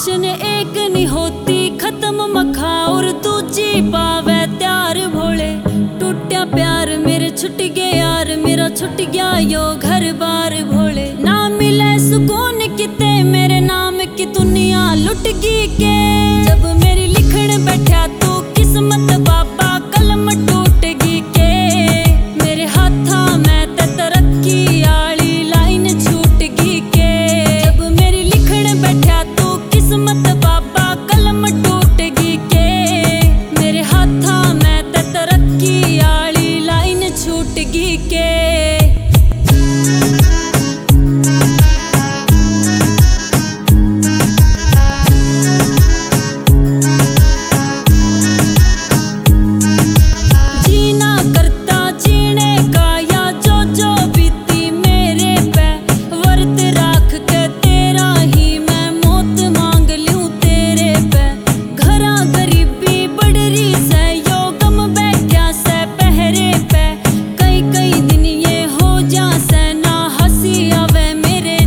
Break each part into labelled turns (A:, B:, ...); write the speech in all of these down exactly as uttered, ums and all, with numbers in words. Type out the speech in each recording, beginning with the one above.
A: जश्न एक नहीं होती खत्म मखा और दूजी पावे त्यार भोले। टूटा प्यार मेरे छुट गए यार, मेरा छुट गया यो घर बार भोले। ना मिले सुकून किते मेरे नाम की दुनिया लुट गई के। जब मेरी लिखण बैठा तू किस्मत बाबा कलम टूट गई के। मेरे हाथा में ते तरक्की आली लाइन छूट गई के। जब मेरी लिखण बैठा तू किस्मत बाबा कलम टूट गई के। मेरे हाथा में ते तरक्की आली लाइन छूट गई के।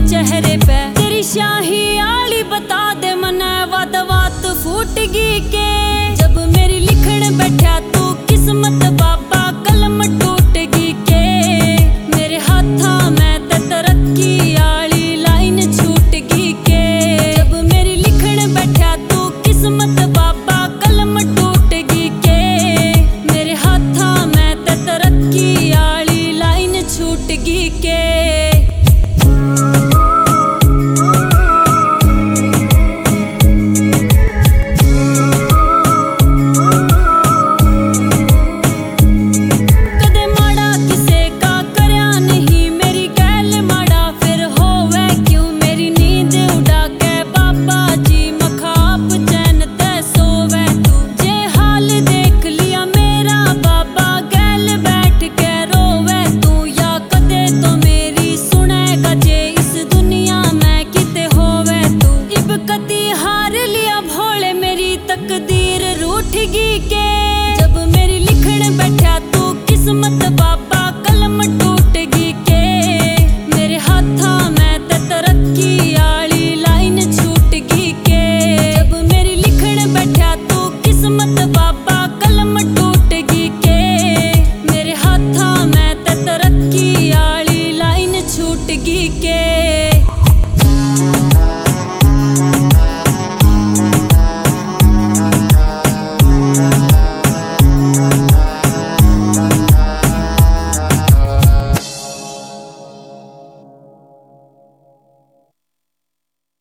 A: शाही आली बता दे मने वाद वात फूट गई के।